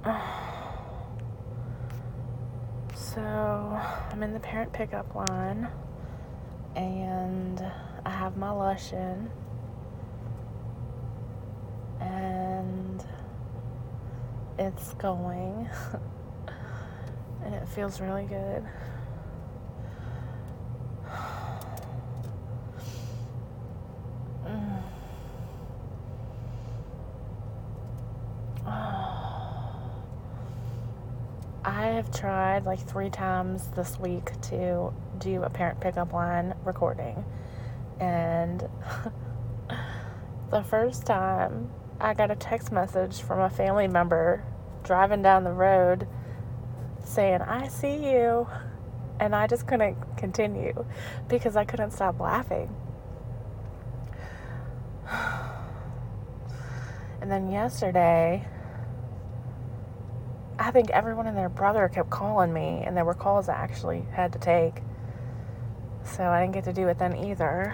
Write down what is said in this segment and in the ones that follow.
So, I'm in the parent pickup line, and I have my Lush in, and it's going, and it feels really good. I have tried like 3 times this week to do a parent pickup line recording, and the first time I got a text message from a family member driving down the road saying, "I see you," and I just couldn't continue because I couldn't stop laughing. And then yesterday, I think everyone and their brother kept calling me, and there were calls I actually had to take, so I didn't get to do it then either.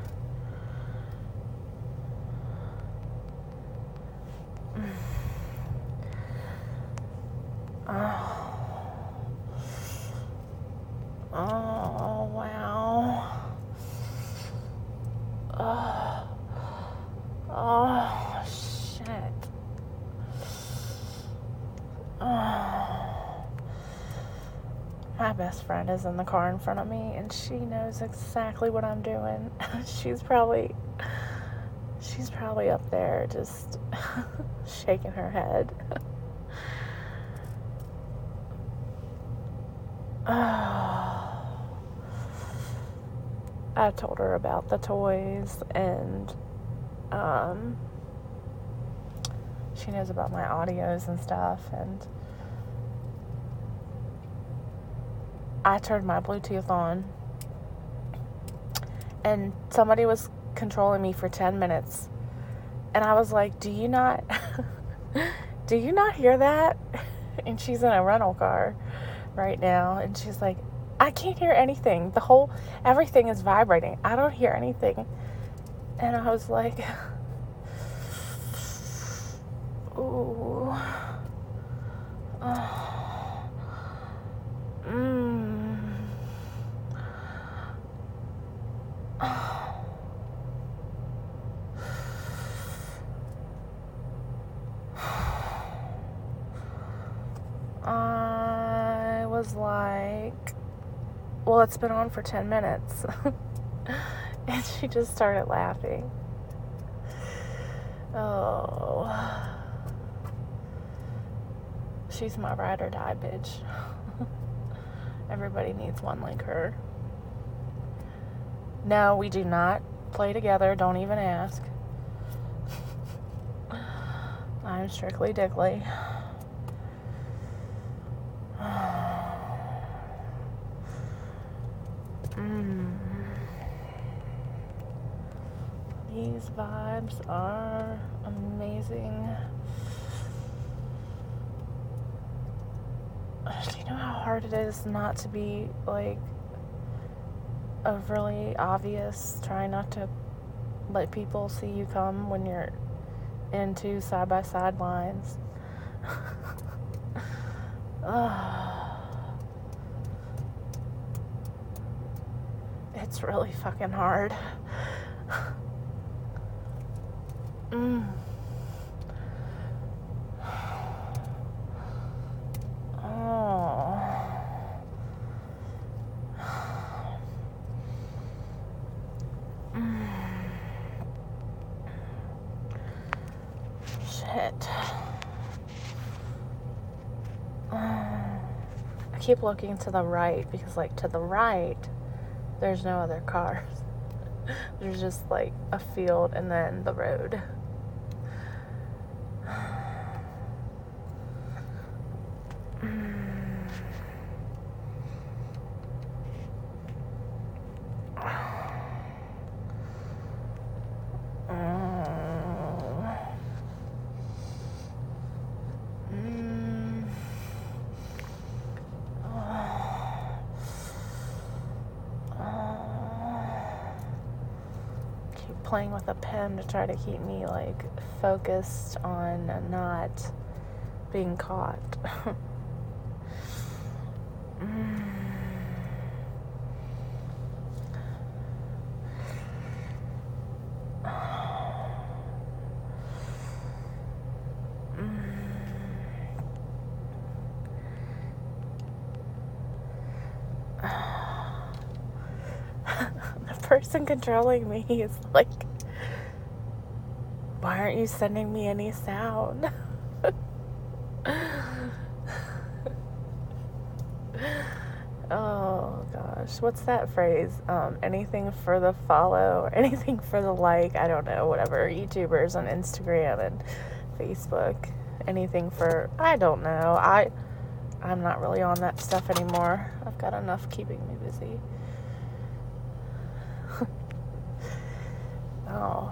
Oh, wow. Oh, shit. My best friend is in the car in front of me, and she knows exactly what I'm doing. She's probably up there just shaking her head. I told her about the toys, and she knows about my audios and stuff, and I turned my Bluetooth on, and somebody was controlling me for 10 minutes, and I was like, do you not hear that? And she's in a rental car right now, and she's like, I can't hear anything. Everything is vibrating. I don't hear anything. And I was like, ooh. I was like, well, it's been on for 10 minutes. And she just started laughing. Oh. She's my ride or die bitch. Everybody needs one like her. No, we do not play together. Don't even ask. I'm strictly dickly. These vibes are amazing. Do you know how hard it is not to be like overly obvious, trying not to let people see you come when you're in 2 side-by-side lines? It's really fucking hard. Shit. I keep looking to the right because, like, to the right, there's no other cars. There's just, like, a field and then the road. Playing with a pen to try to keep me like focused on not being caught. The person controlling me is like, why aren't you sending me any sound? Oh gosh, what's that phrase? Anything for the follow, or anything for the like, I don't know, whatever. YouTubers on Instagram and Facebook. Anything for, I don't know. I'm not really on that stuff anymore. I've got enough keeping me busy. Oh.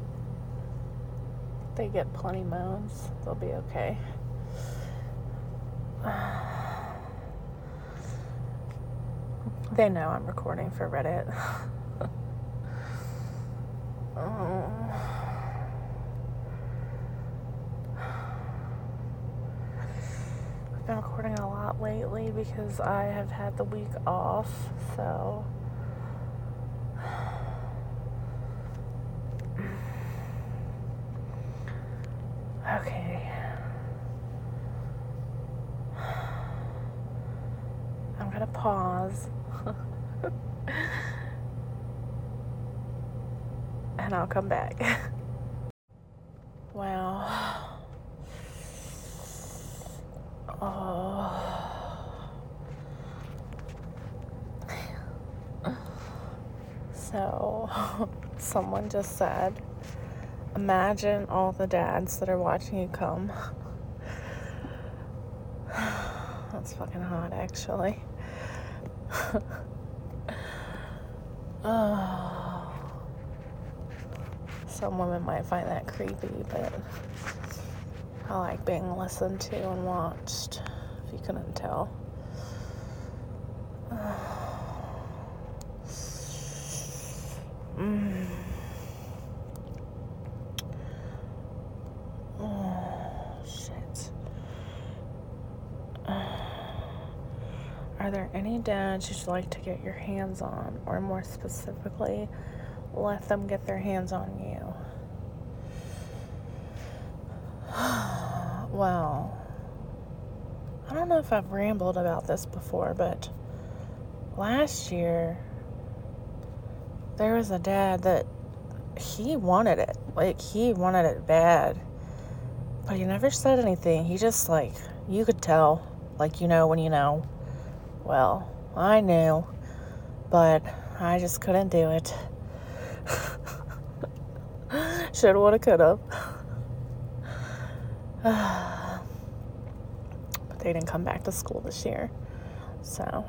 They get plenty moans. They'll be okay. They know I'm recording for Reddit. I've been recording a lot lately because I have had the week off, so okay. I'm gonna pause. And I'll come back. Wow. Oh. So, someone just said, imagine all the dads that are watching you come. That's fucking hot, actually. Oh. Some women might find that creepy, but I like being listened to and watched, if you couldn't tell. Oh, shit. Are there any dads you'd like to get your hands on, or more specifically, let them get their hands on you? Well, I don't know if I've rambled about this before, but last year, there was a dad that he wanted it. Like, he wanted it bad. But he never said anything. He just, like, you could tell. Like, you know when you know. Well, I knew. But I just couldn't do it. Shoulda, woulda, coulda. But they didn't come back to school this year. So.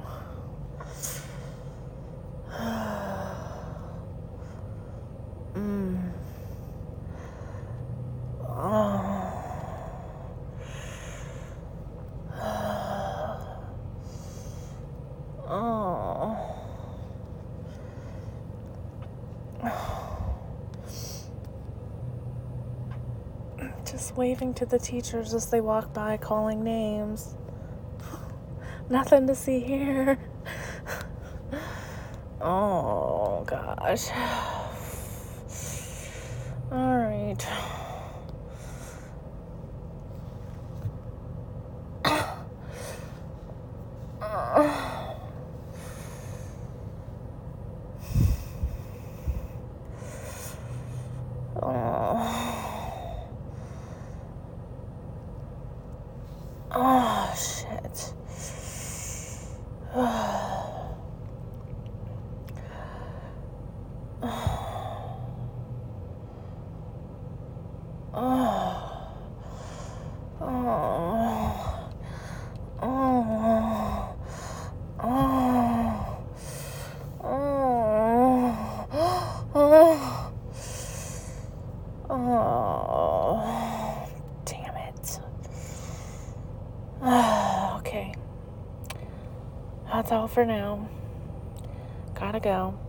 Just waving to the teachers as they walk by, calling names. Nothing to see here. Oh, gosh. All right. Oh, shit. Damn it. Okay. That's all for now. Gotta go.